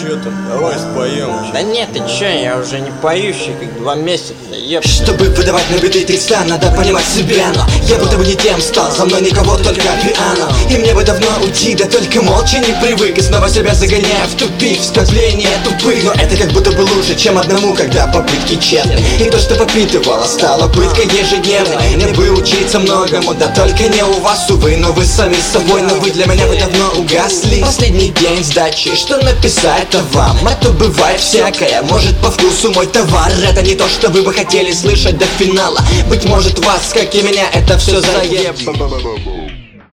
чё там? Давай споем. Да нет, ты чё, я уже не поющий, как 2 месяца, еб. Чтобы выдавать на биты текста, надо понимать себя. Но я будто бы не тем стал, за мной никого, только пиано. И мне бы давно уйти, да только молча не привык. И снова себя загоняя в тупик, в скопление тупых. Но это как будто бы лучше, чем одному, когда попытки тщетны. И то, что подпитывало, стало пыткой ежедневной. Мне бы учиться многому, да только не у вас, увы. Но вы сами с собой, но вы для меня вы давно угасли. Последний день сдачи, что написать-то вам? А то бывает всякое, может по вкусу мой товар. Это не то, что вы бы хотели слышать до финала. Быть может вас, как и меня, это все заеб.